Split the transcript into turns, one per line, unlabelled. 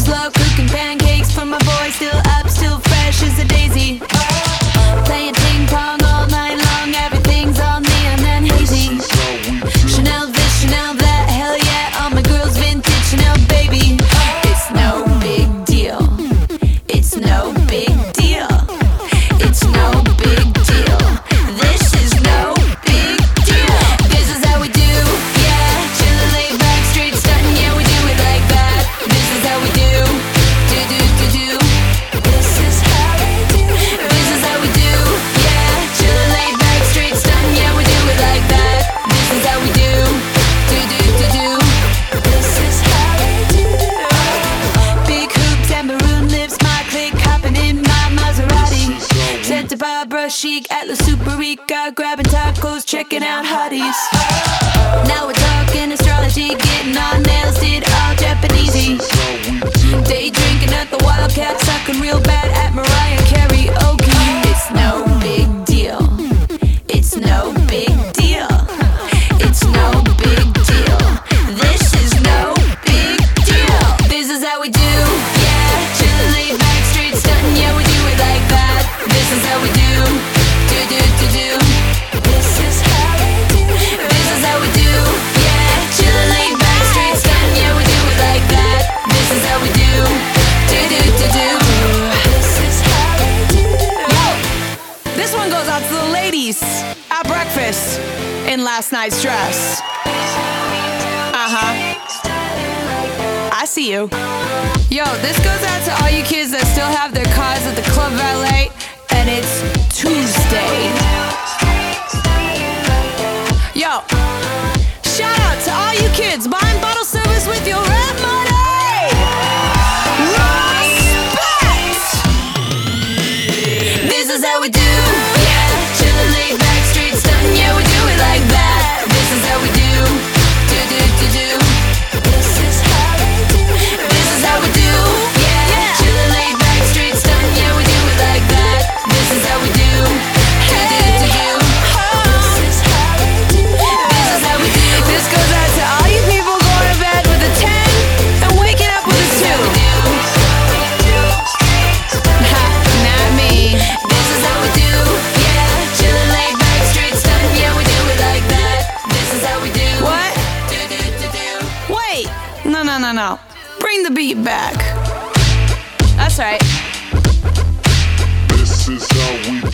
slow cooking pancakes for my boy, still up, still fresh as a daisy. Playing ping pong all night long, everything's all neon and hazy. Chanel this, Chanel that, hell yeah, all my girls vintage Chanel, baby. It's no big deal. It's no big deal. It's no big deal. This is no big deal. This is how we do, yeah. Chillin', laid back, straight stuntin', yeah, we do it like that. This is how we do, do do do do. This is how we do. This is how we do, yeah. Chillin', laid back, straight stuntin', yeah, we do it like that. This is how we do, do do do do. This is how we do. Big hoops and maroon lips, my clique hopping in my Maserati. Santa Barbara chic, Atlas Super Rica, grabbing tacos, checking out hotties. Now we're talking astrology, getting our nails did all Japanesey. Day drinking at the Wildcat, sucking real bad at Mariah karaoke. It's no big deal. It's no big deal. It's no big deal. This is no big deal. This is how we do, yeah. Chillin', laid back, straight stuntin', yeah, we do it like that. This is how we do, do do do do. This is how we do. This is how we do, yeah. Chillin', laid back, straight stuntin', yeah, we do it like that. This is how we do, do do do do. This is how we do. Yo, this one goes out to the ladies at breakfast in last night's dress. I see you. Yo, this goes out to all you kids that still have their cars at the Club Valet, and it's Tuesday. Yo, shout out to all you kids buying bottle service with your rap money. Respect! This is how we do, yeah. Chillin', laid back, straight stuntin', yeah, we do it like that. This is how we do, do do do do. This is how we do. This is how we do, yeah. Chillin', laid back, straight stuntin', yeah, we do it like that. This is how we do, do do do do. This is how we do. This is how we do. This goes out to all you people going to bed with a 10 and waking up with a 2. Not me. This is how we do, yeah. Chillin', laid back, straight stuntin', yeah, we do it like that. This is how we do. What? Do do do do. Wait. No. Bring the beat back. That's right.
This is how we